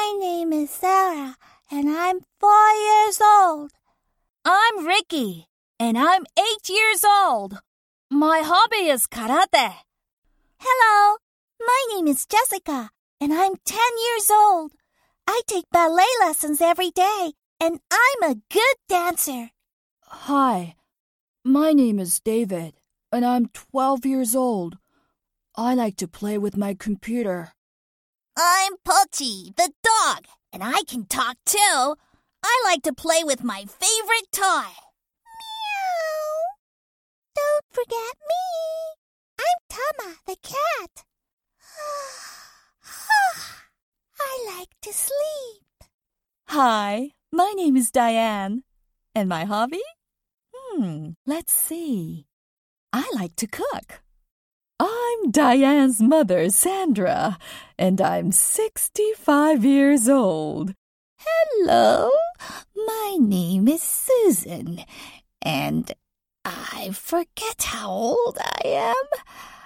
My name is Sarah, and I'm 4 years old. I'm Ricky, and I'm 8 years old. My hobby is karate. Hello, my name is Jessica, and I'm 10 years old. I take ballet lessons every day, and I'm a good dancer. Hi, my name is David, and I'm 12 years old. I like to play with my computer. I'm Pochi, the dog, and I can talk too. I like to play with my favorite toy. Meow. Don't forget me. I'm Tama, the cat. I like to sleep. Hi, my name is Diane. And my hobby? Let's see. I like to cook. I'm Diane's mother, Sandra, and I'm 65 years old. Hello, my name is Susan, and I forget how old I am.